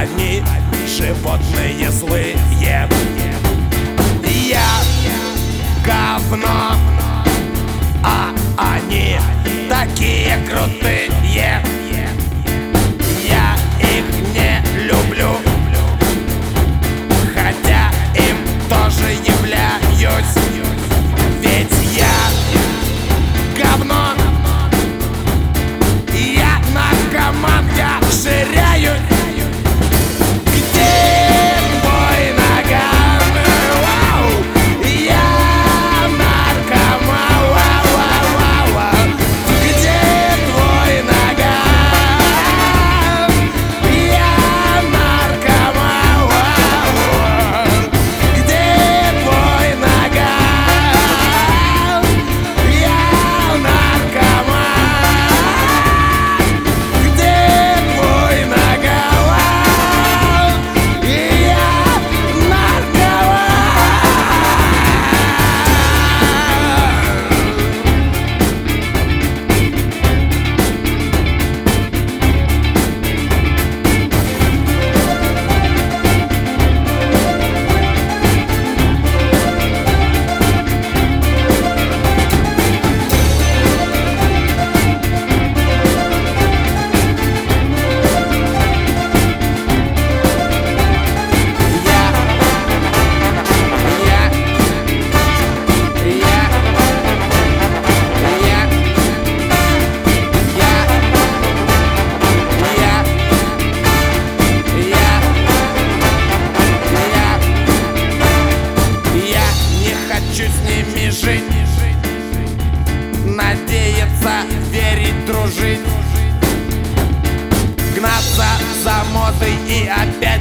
они животные злые. Я говно, а они такие крутые. Я их не люблю, хотя им тоже являюсь. Ведь я говно, я наркоман, я ширяю. Где твой наган? Вау! Я наркоман. Вау-вау-вау-вау. Где твой наган? Я наркоман. Вау-вау. Где твой наган? Я наркоман. Где твой наган? И я наркоман. Жить, надеяться, верить, дружить, гнаться за модой и опять